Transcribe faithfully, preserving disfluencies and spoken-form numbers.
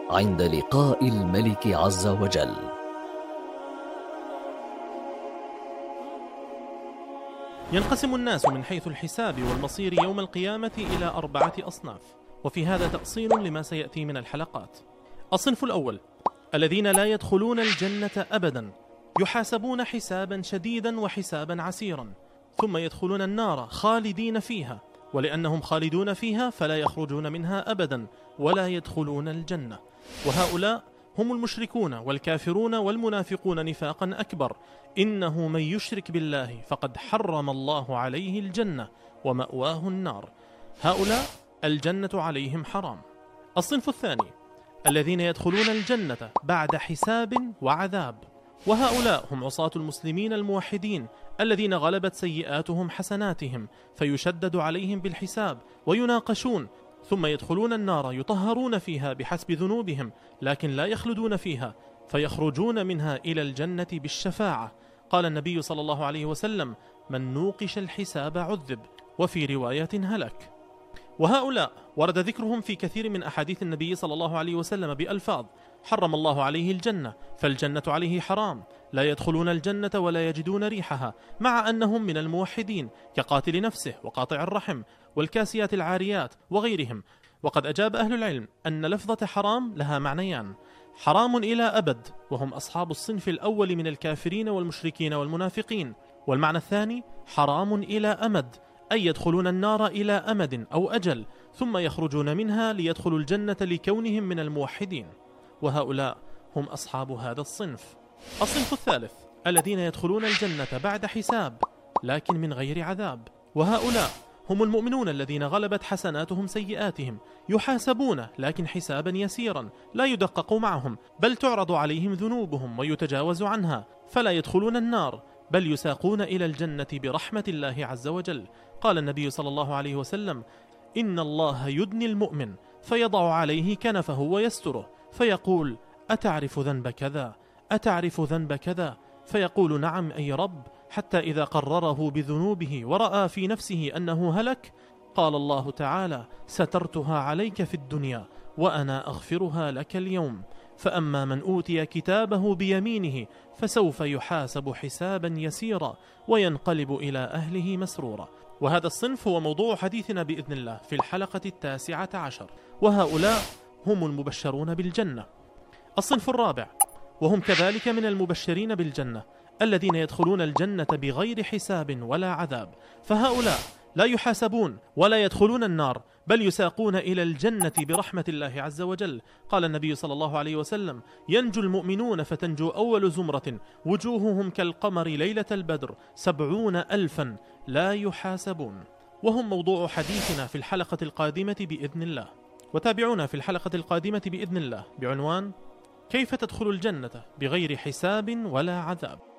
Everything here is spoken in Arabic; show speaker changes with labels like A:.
A: عند لقاء الملك عز وجل.
B: ينقسم الناس من حيث الحساب والمصير يوم القيامة إلى أربعة أصناف، وفي هذا تأصيل لما سيأتي من الحلقات. الصنف الأول الذين لا يدخلون الجنة أبدا، يحاسبون حسابا شديدا وحسابا عسيرا، ثم يدخلون النار خالدين فيها، ولأنهم خالدون فيها فلا يخرجون منها أبدا ولا يدخلون الجنة. وهؤلاء هم المشركون والكافرون والمنافقون نفاقا أكبر. إنه من يشرك بالله فقد حرم الله عليه الجنة ومأواه النار. هؤلاء الجنة عليهم حرام. الصنف الثاني الذين يدخلون الجنة بعد حساب وعذاب، وهؤلاء هم عصاة المسلمين الموحدين الذين غلبت سيئاتهم حسناتهم، فيشدد عليهم بالحساب ويناقشون، ثم يدخلون النار يطهرون فيها بحسب ذنوبهم، لكن لا يخلدون فيها، فيخرجون منها إلى الجنة بالشفاعة. قال النبي صلى الله عليه وسلم: من نوقش الحساب عذب، وفي رواية هلك. وهؤلاء ورد ذكرهم في كثير من أحاديث النبي صلى الله عليه وسلم بألفاظ: حرم الله عليه الجنة، فالجنة عليه حرام، لا يدخلون الجنة ولا يجدون ريحها، مع أنهم من الموحدين كقاتل نفسه وقاطع الرحم والكاسيات العاريات وغيرهم. وقد أجاب أهل العلم أن لفظة حرام لها معنيان: حرام إلى أبد، وهم أصحاب الصنف الأول من الكافرين والمشركين والمنافقين، والمعنى الثاني حرام إلى أمد، أي يدخلون النار إلى أمد أو أجل، ثم يخرجون منها ليدخلوا الجنة لكونهم من الموحدين. وهؤلاء هم أصحاب هذا الصنف. الصنف الثالث الذين يدخلون الجنة بعد حساب لكن من غير عذاب، وهؤلاء هم المؤمنون الذين غلبت حسناتهم سيئاتهم، يحاسبون لكن حسابا يسيرا لا يدقق معهم، بل تعرض عليهم ذنوبهم ويتجاوز عنها، فلا يدخلون النار بل يساقون إلى الجنة برحمة الله عز وجل. قال النبي صلى الله عليه وسلم: إن الله يدني المؤمن فيضع عليه كنفه ويستره، فيقول: أتعرف ذنب كذا؟ أتعرف ذنب كذا؟ فيقول: نعم أي رب، حتى إذا قرره بذنوبه ورأى في نفسه أنه هلك، قال الله تعالى: سترتها عليك في الدنيا وأنا أغفرها لك اليوم. فأما من أوتي كتابه بيمينه فسوف يحاسب حسابا يسيرا وينقلب إلى أهله مسرورا. وهذا الصنف هو موضوع حديثنا بإذن الله في الحلقة التاسعة عشر، وهؤلاء هم المبشرون بالجنة. الصنف الرابع وهم كذلك من المبشرين بالجنة الذين يدخلون الجنة بغير حساب ولا عذاب، فهؤلاء لا يحاسبون ولا يدخلون النار بل يساقون إلى الجنة برحمة الله عز وجل. قال النبي صلى الله عليه وسلم: ينجو المؤمنون فتنجو أول زمرة وجوههم كالقمر ليلة البدر سبعون ألفا لا يحاسبون. وهم موضوع حديثنا في الحلقة القادمة بإذن الله. وتابعونا في الحلقة القادمة بإذن الله بعنوان: كيف تدخل الجنة بغير حساب ولا عذاب.